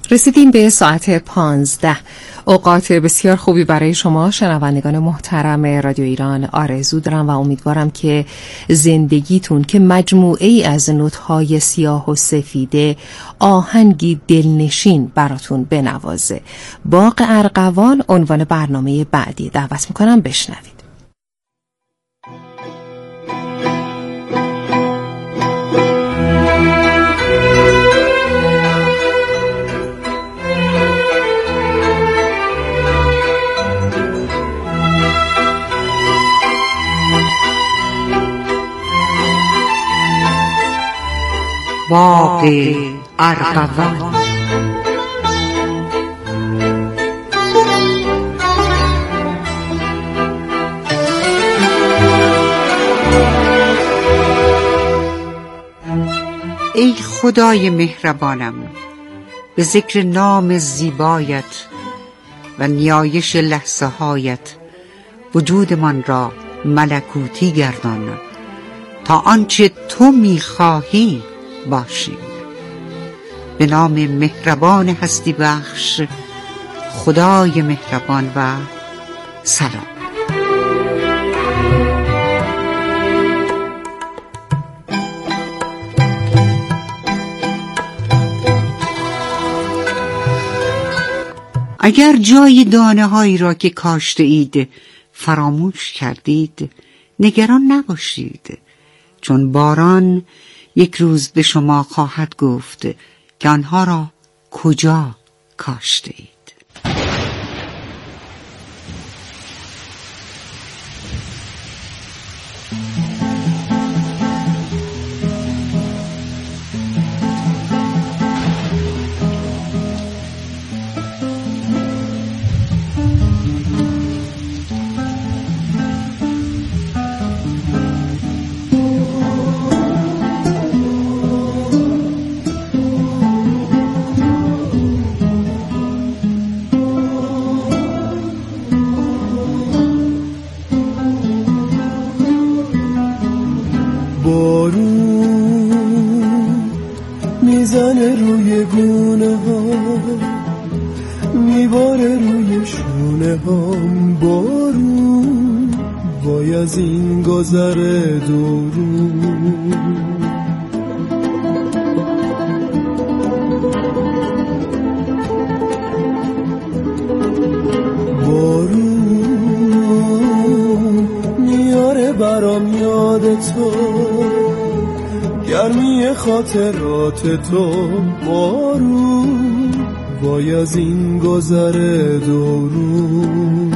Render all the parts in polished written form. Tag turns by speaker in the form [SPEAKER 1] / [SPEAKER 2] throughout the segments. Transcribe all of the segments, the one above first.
[SPEAKER 1] رسیدیم به ساعت 15. اوقات بسیار خوبی برای شما شنوندگان محترم رادیو ایران آرزو دارم و امیدوارم که زندگیتون که مجموعه ای از نوت‌های سیاه و سفیده آهنگی دلنشین براتون بنوازه. باغ ارغوان عنوان برنامه بعدی. دعوت میکنم بشنوید.
[SPEAKER 2] باغ ارغوان. ای خدای مهربانم، به ذکر نام زیبایت و نیایش لحظه هایت وجودمان را ملکوتی گردان تا آنچه تو می‌خواهی باشیم. به نام مهربان هستی بخش خدای مهربان و سلام. اگر جای دانه هایی را که کاشته اید فراموش کردید نگران نباشید، چون باران یک روز به شما خواهد گفت که آنها را کجا کاشته اید.
[SPEAKER 3] بارون میزنه روی گونه ها، میباره روی شونه هام. بارون وای از این گذر دورون. بارون میاره برام یاد تو، گرمی خاطرات تو. بارون وای از این گذر دورون.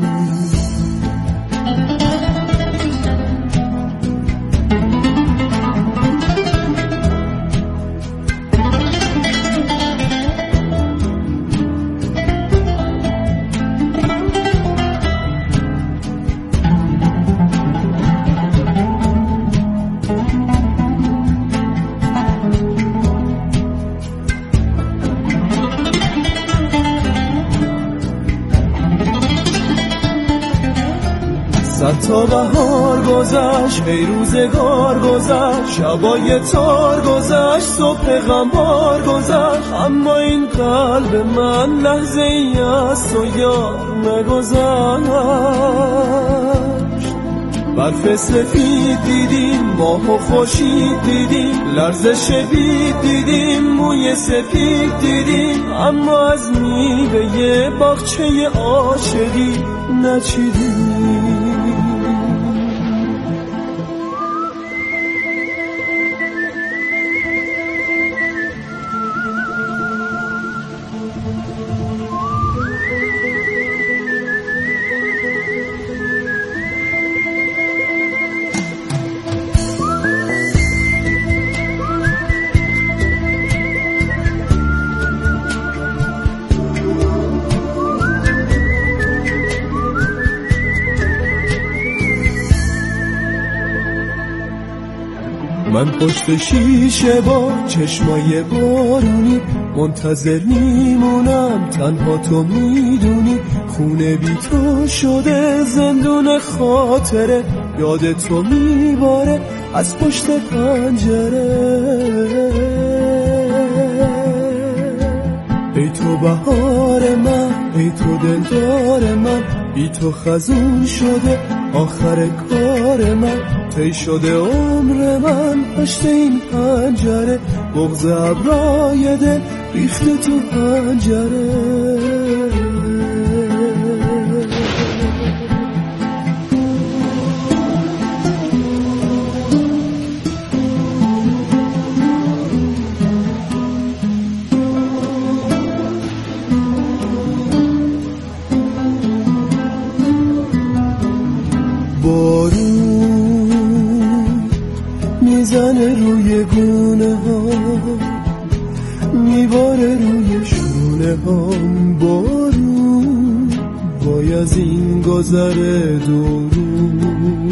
[SPEAKER 3] صد تا بهار گذشت، ای روزگار گذشت، شبای تار گذشت، صبح غمبار گذشت، اما این قلب من لحظه ای از تو یاد نگذشت. برف سفید دیدیم، ماه و خورشید دیدیم، لرزش بید دیدیم، موی سفید دیدیم، اما از میوه باغچه عاشقی نچیدیم. من پشت شیشه با چشمای بارونی منتظر میمونم، تنها تو میدونی. خونه بی تو شده زندون خاطره، یاد تو میباره از پشت پنجره. ای تو بهار من، ای تو دلدار من، بی تو خزون شده آخر کار من. طی شده عمر من پشت این پنجره، بغض ابرای دل ریخته تو پنجره. بارون میزنه روی گونه ها، میباره روی شونه ها. بارون وای از این گذر دورون.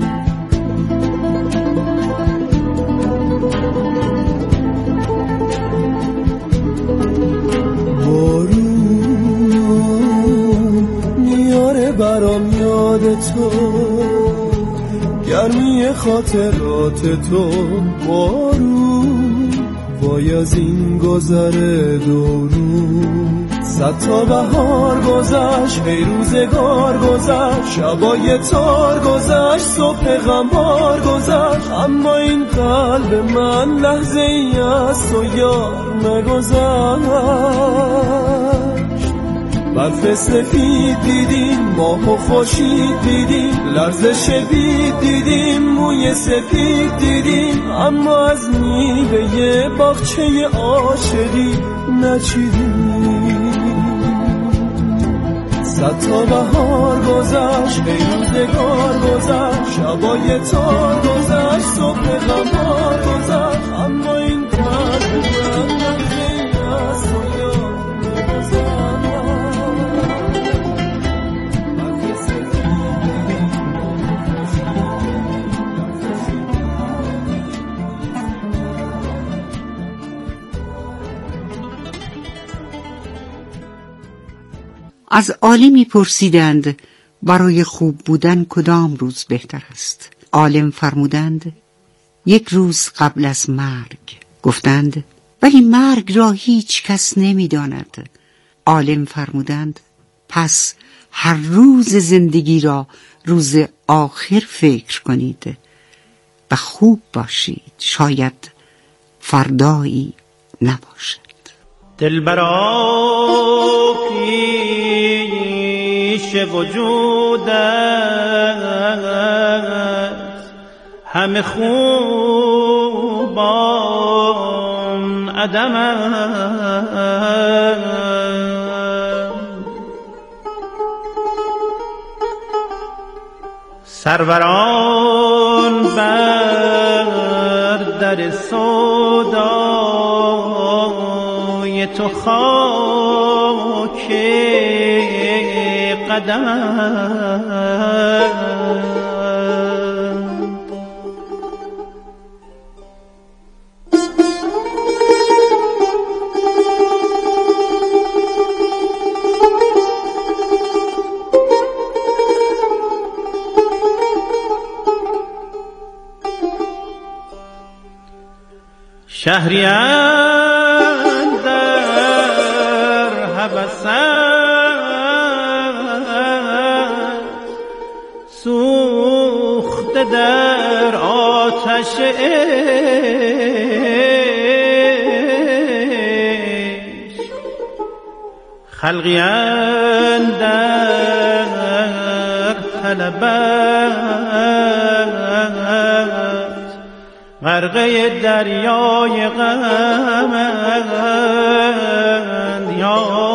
[SPEAKER 3] بارون میاره برام یاد تو، گرمی خاطرات تو. بارون وای از این گذر دورون. 100 تا بهار گذشت، ای روزگار گذشت، شبای تار گذشت، صبح غمبار گذشت، اما این قلب من لحظه ای از تو یار نگذشت. برف سفید دیدیم، ماه و خورشید دیدیم، لرزش بید دیدیم، موی سفید دیدیم، اما از میوه باغچه عاشقی نچیدیم. 100 تا بهار گذشت، ای روزگار گذشت، شبای تار گذشت، صبح غمبار گذشت، اما این قلب من لحظه از تو یاد نگذشت.
[SPEAKER 2] از عالمی پرسیدند برای خوب بودن کدام روز بهتر است. عالم فرمودند 1 روز قبل از مرگ. گفتند ولی مرگ را هیچ کس نمی داند. عالم فرمودند پس هر روز زندگی را روز آخر فکر کنید و خوب باشید، شاید فردایی نباشد.
[SPEAKER 4] دلبرا پیش وجودت همه خوبان عدمند، سروران بر در سودای تو خاک قدمند. شهری اندر هوس‌اند، سوخته در آتش عشق، خلقی اندر طلبت، غرقه دریای غمند یا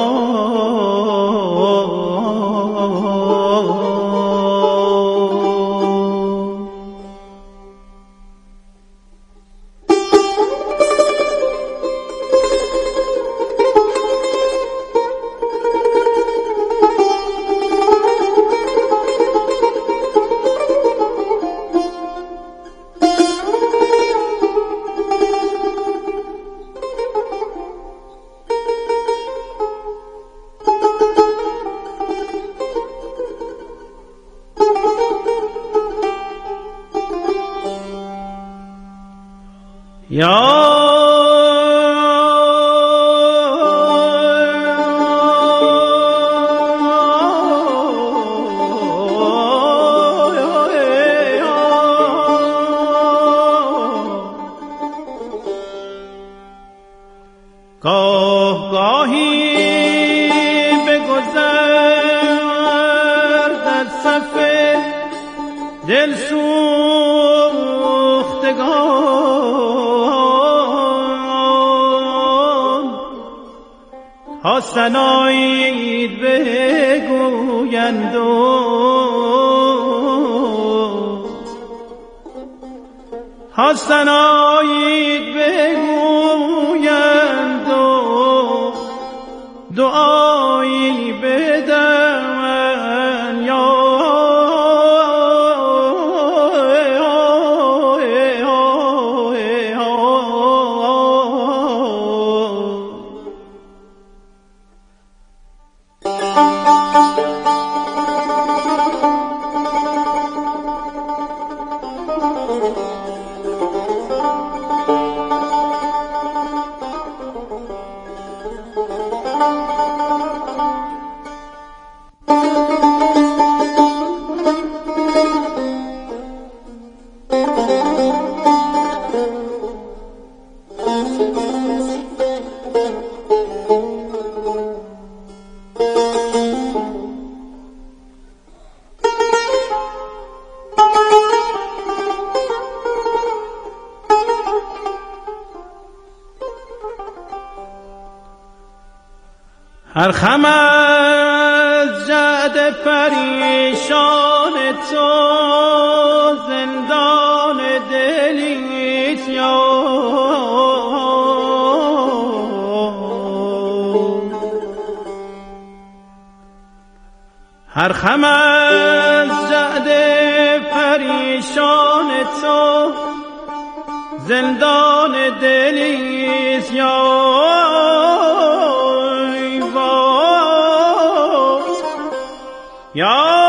[SPEAKER 4] یا گاه گاهی به گذر در صف دل سوختگان ها سنایید بگویند ها سنایید بگویند دعایی بدن یا هر خم از جعد پریشان تو زندان دلیت یا هر خم از جعد پریشان تو زندان دلیت یا یا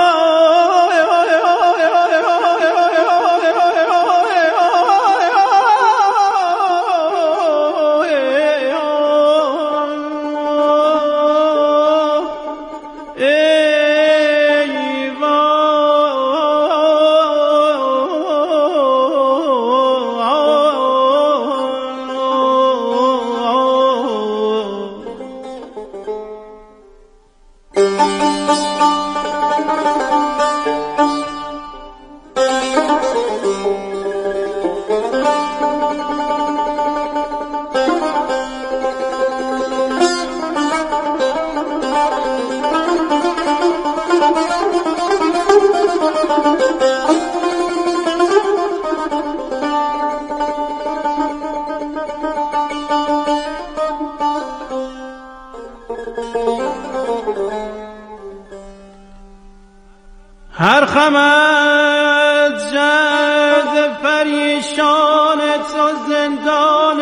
[SPEAKER 4] هر خم از جعد پریشان تو زندان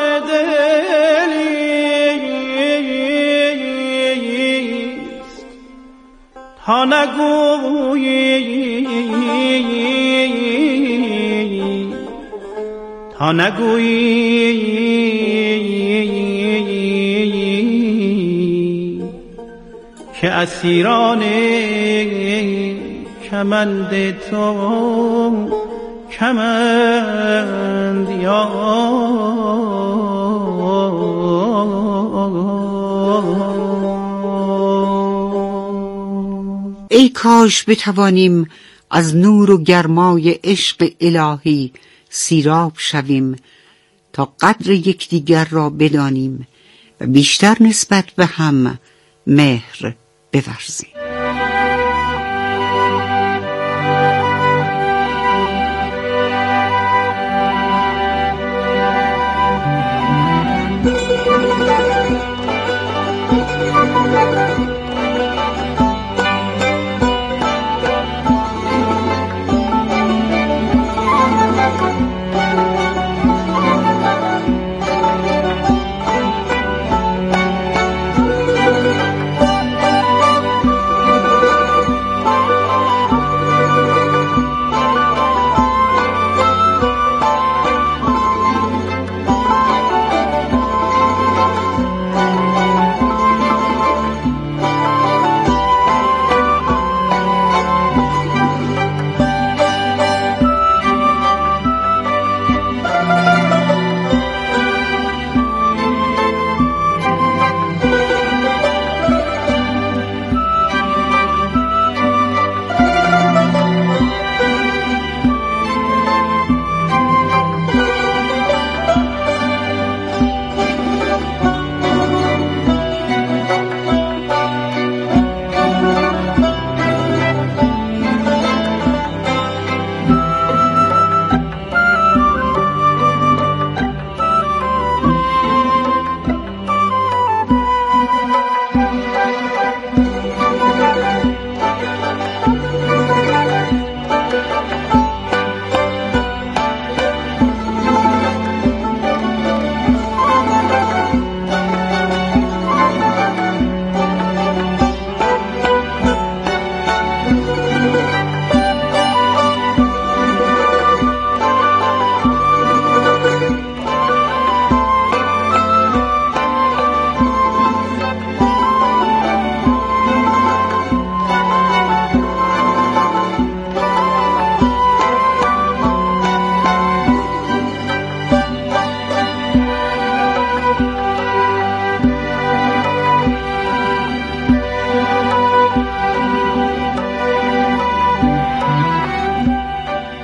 [SPEAKER 4] دلیست تا نگویی که اسیران کمند تو کمند یا
[SPEAKER 2] ای کاش بتوانیم از نور و گرمای عشق الهی سیراب شویم تا قدر یکدیگر را بدانیم و بیشتر نسبت به هم مهر بورزیم.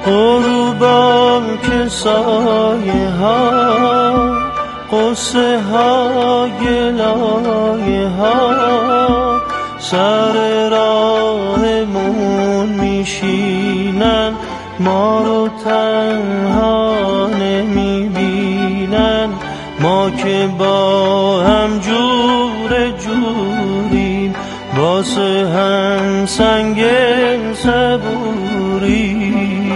[SPEAKER 3] غروبا که سایه ها قصه ها گلایه ها سر راهمون میشینن ما رو تنها نمیبینن ما که با هم جور جوریم واسه هم سنگ صبوری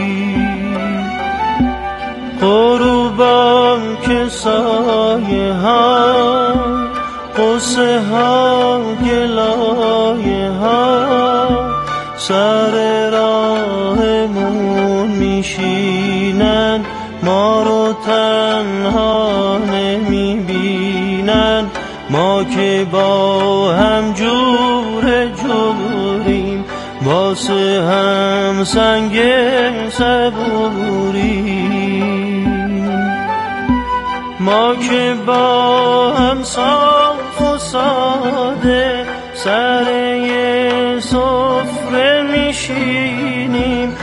[SPEAKER 3] غروبا که سایه ها قصه ها گلایه ها سر راهمون میشینن ما رو تنها نمیبینن ما که با هم جور جوریم واسه هم سنگ صبوری ما که با هم صاف و ساده سر یه سفره میشینیم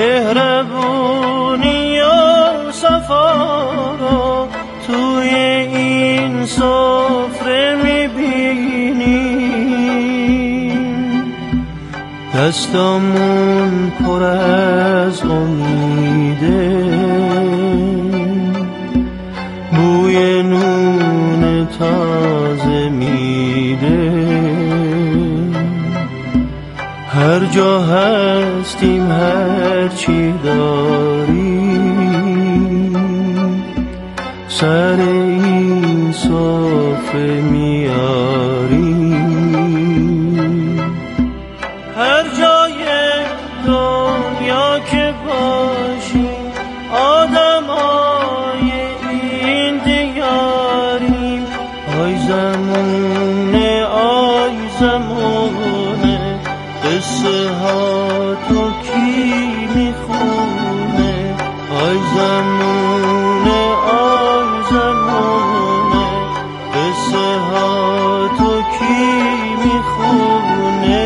[SPEAKER 3] مهربونی و صفا رو توی این سفره میبینیم دستامون پر از امیده بوی نون تازه میده هر جا هستیم هر چی داریم سر این سفره میاریم هر جای دنیا که باشیم آدمای این دیاریم آی زمونه آی زمونه قصه ها تو کی میخونه آی زمونه آی زمونه قصه ها تو کی میخونه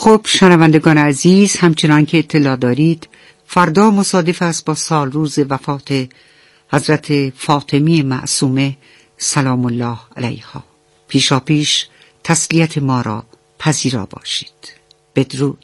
[SPEAKER 2] خب شنوندگان عزیز، همچنان که اطلاع دارید فردا مصادف است با سال روز وفات حضرت فاطمی معصومه سلام الله علیها. پیشاپیش تسلیت ما را پذیرا باشید. بدرود.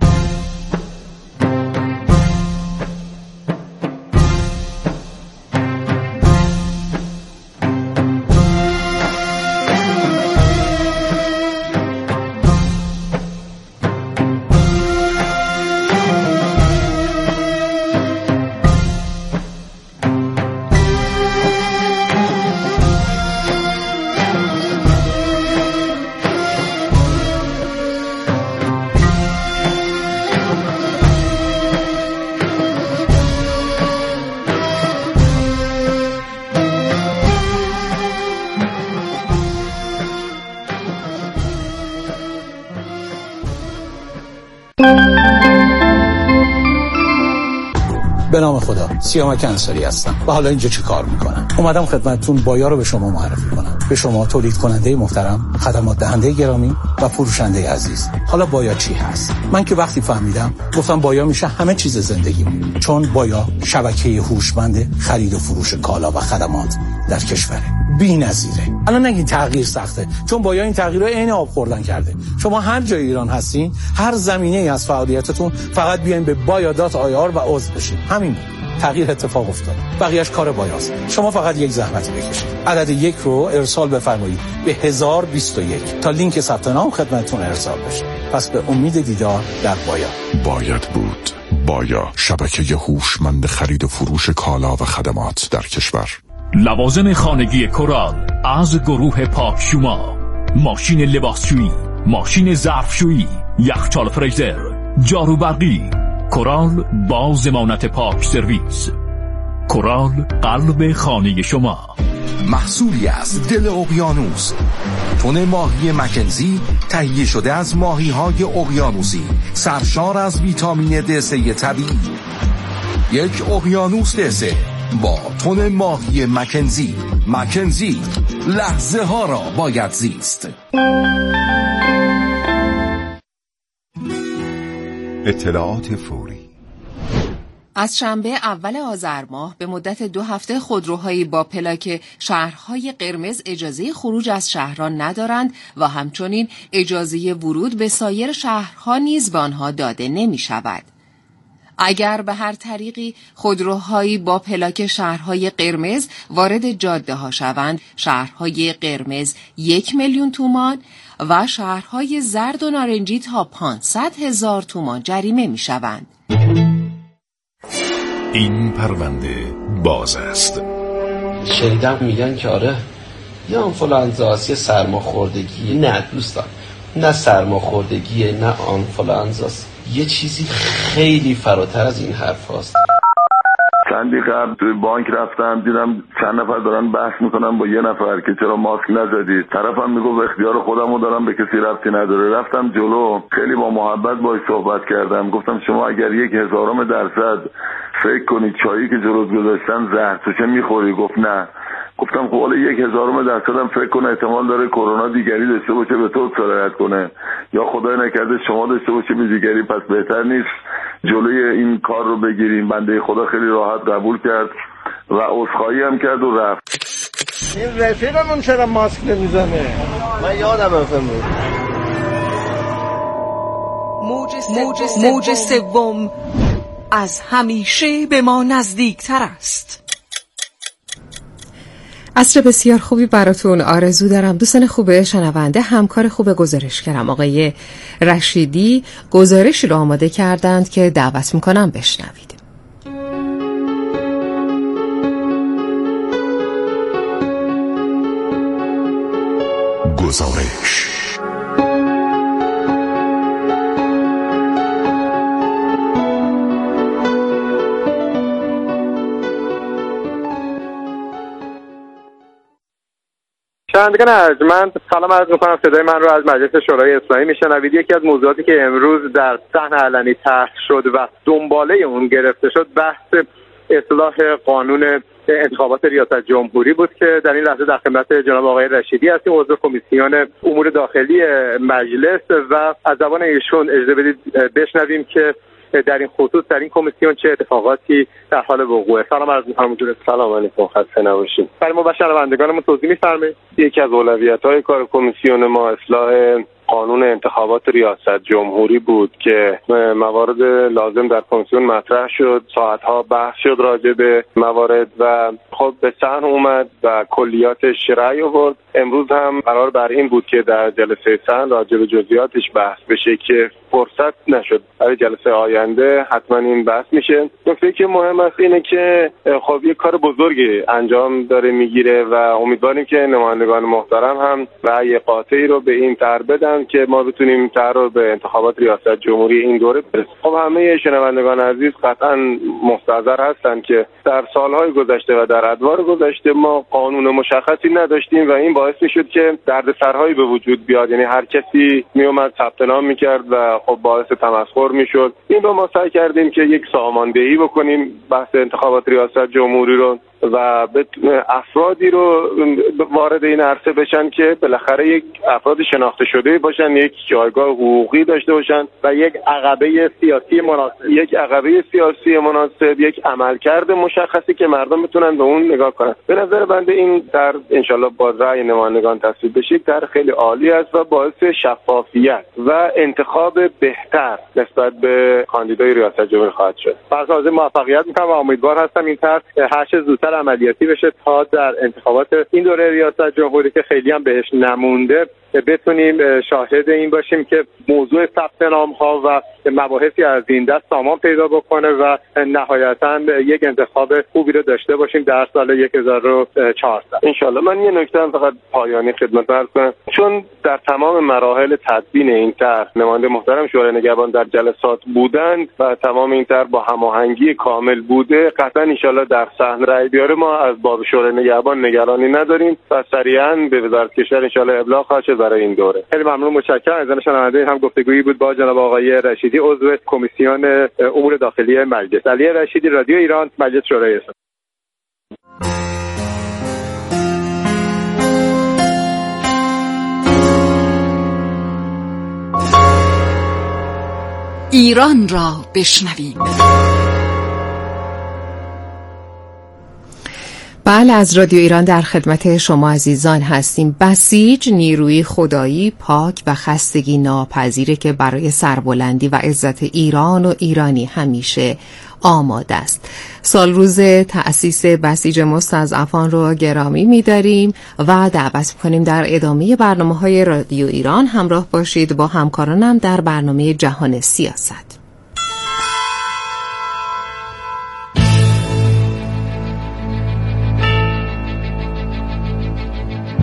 [SPEAKER 5] به نام خدا، سیامک انصاری هستم و حالا اینجا چه کار میکنم؟ اومدم خدمتتون بایا رو به شما معرفی کنم. به شما تولید کننده محترم، خدمات دهنده گرامی و فروشنده عزیز. حالا بایا چی هست؟ من که وقتی فهمیدم گفتم بایا میشه همه چیز زندگیم، چون بایا شبکه هوشمند خرید و فروش کالا و خدمات در کشوره. بی‌نظیره. الان نگین تغییر سخته، چون بایا این تغییر رو عین آب خوردن کرده. شما هر جای ایران هستین، هر زمینه‌ای از فعالیتتون، فقط بیاین به بایا.ir و عضو بشین. همین تغییر اتفاق افتاد. بقیه‌اش کار بایاست. شما فقط یک زحمت بکشید. عدد 1 رو ارسال بفرمایید به 1021 تا لینک ثبت نام خدمتتون ارسال بشه. پس به امید دیدار در بایا.
[SPEAKER 6] باید بود. بایا، شبکه هوشمند خرید و فروش کالا و خدمات در کشور.
[SPEAKER 7] لوازم خانگی کورال از گروه پاک شما، ماشین لباسشویی، ماشین ظرفشویی، یخچال فریزر، جارو برقی. کورال با ضمانت پاک سرویس. کورال قلب خانه شما.
[SPEAKER 8] محصولی از دل اقیانوس، تن ماهی مکنزی تهیه شده از ماهی‌های اقیانوسی سرشار از ویتامین د3 طبیعی. یک اقیانوس د3 با تن ماهی مکنزی. مکنزی، لحظه ها را باید زیست.
[SPEAKER 9] اطلاعات فوری.
[SPEAKER 1] از شنبه اول آذر ماه به مدت 2 هفته خودروهایی با پلاک شهرهای قرمز اجازه خروج از شهران ندارند و همچنین اجازه ورود به سایر شهرها نیز به آنها داده نمی شود. اگر به هر طریقی خودروهایی با پلاک شهرهای قرمز وارد جاده ها شوند، شهرهای قرمز 1,000,000 تومان و شهرهای زرد و نارنجی تا 500,000 تومان جریمه می شوند.
[SPEAKER 6] این پرونده باز است.
[SPEAKER 10] شنیدم میگن که آره یه آنفولانزاست، یه سرماخوردگی. نه دوستان، نه سرماخوردگیه نه آنفولانزاست، یه چیزی خیلی فراتر از این حرف هاست.
[SPEAKER 11] چندی قبل توی بانک رفتم، دیدم چند نفر دارن بحث میکنن با یه نفر که چرا ماسک نزدید. طرفم میگفت اختیار خودمو دارم، به کسی ربطی نداره. رفتم جلو، خیلی با محبت باهاش صحبت کردم. گفتم شما اگر 0.001% فکر کنید چایی که جلوت گذاشتن زهرتوشه میخوری؟ گفت نه. گفتم خب حالا 0.1% هم فکر کنه احتمال داره کرونا دیگری داشته باشه به تو سرایت کنه، یا خدای نکرده شما داشته باشه به دیگری، پس بهتر نیست جلوی این کار رو بگیریم. بنده خدا خیلی راحت قبول کرد و عذرخواهی هم کرد و رفت.
[SPEAKER 12] این رفیقمون چرا ماسک نمیزنه؟ من یادم افهمه.
[SPEAKER 13] موج سوم از همیشه به ما نزدیکتر است.
[SPEAKER 1] عصر بسیار خوبی براتون آرزو دارم دوستان خوب شنونده. همکار خوب گزارشگرم آقای رشیدی گزارشی رو آماده کردند که دعوت میکنم بشنوید.
[SPEAKER 6] گزارش.
[SPEAKER 14] شنوندگان ارجمند، سلام عرض می‌کنم. صدای من رو از مجلس شورای اسلامی میشنوید. یکی از موضوعاتی که امروز در صحن علنی طرح شد و دنباله اون گرفته شد بحث اصلاح قانون انتخابات ریاست جمهوری بود که در این لحظه در خدمت جناب آقای رشیدی هستیم، عضو کمیسیون امور داخلی مجلس، و از زبان ایشون اجازه بدید بشنویم که در این خصوص در این کمیسیون چه اتفاقاتی در حال وقوعه. سلام عرض می‌کنم حضور.
[SPEAKER 15] سلام علیکم، خسته نباشید.
[SPEAKER 14] برای ما و شنوندگانمون توضیح می‌فرمایید؟
[SPEAKER 15] یکی از اولویت‌های کار کمیسیون ما اصلاح قانون انتخابات ریاست جمهوری بود که موارد لازم در کمیسیون مطرح شد، ساعتها بحث شد راجع به موارد و خب به صحن اومد و کلیاتش رأی آورد. امروز هم قرار بر این بود که در جلسه صحن راجع به جزئیاتش بحث بشه که فرصت نشد. برای جلسه آینده حتما این بحث میشه. نکته که مهم است اینه که خب یک کار بزرگی انجام داره میگیره و امیدواریم که نمایندگان محترم هم رأی قاطعی رو به این طرح بدن که ما بتونیم طرح رو به انتخابات ریاست جمهوری این دوره برسیم. خب همه شنوندگان عزیز قطعا مستحضر هستن که در سالهای گذشته و در ادوار گذشته ما قانون مشخصی نداشتیم و این باعث میشد که دردسرهایی به وجود بیاد. یعنی هر کسی میومد ثبت نام میکرد و خب باعث تمسخر میشد. این رو ما سعی کردیم که یک ساماندهی بکنیم بحث انتخابات ریاست جمهوری رو و افرادی رو وارد این عرصه بشن که بالاخره یک افراد شناخته شده باشن، یک جایگاه حقوقی داشته باشن و یک عقبه سیاسی مناسب، یک عملکرد مشخصی که مردم بتونن به اون نگاه کنن. به نظر بنده این در انشالله با رأی نمایندگان تصویب بشه در خیلی عالی است و باعث شفافیت و انتخاب بهتر نسبت به کاندیدای ریاست جمهوری خواهد شد. فرض موفقیت میکنم و امیدوار هستم این طرح هر چه زودتر عملیاتی بشه تا در انتخابات این دوره ریاست جمهوری که خیلی هم بهش نمونده بتونیم شاهد این باشیم که موضوع ثبت نام‌ها و مباحثی از این دست سامان پیدا بکنه و نهایتاً یک انتخاب خوبی رو داشته باشیم در سال 1400 انشالله. من یه نکته هم فقط پایانی خدمت عرض کنم، چون در تمام مراحل تدوین این طرح نماینده محترم شورای نگهبان در جلسات بودند و تمام این طرح با هماهنگی کامل بوده، قطعا انشالله در صحن رأی بیاره ما از باب شورای نگهبان نگرانی نداریم و سریعاً به وزارت کشور انشالله ابلاغ خواهد شد برای این دوره.
[SPEAKER 14] خیلی ممنون، متشکرم. از شنونده هم گفتگویی بود با جناب آقای رشیدی، عضو کمیسیون امور داخلی مجلس. علی رشیدی، رادیو ایران، مجلس شورای اسلامی.
[SPEAKER 13] ایران را بشنویم.
[SPEAKER 1] بله، از رادیو ایران در خدمت شما عزیزان هستیم. بسیج نیروی خدایی پاک و خستگی ناپذیره که برای سربلندی و عزت ایران و ایرانی همیشه آماده است. سال روز تأسیس بسیج مستضعفان رو گرامی می‌داریم و دعوت می‌کنیم در ادامه برنامه‌های رادیو ایران همراه باشید با همکارانم در برنامه جهان سیاست.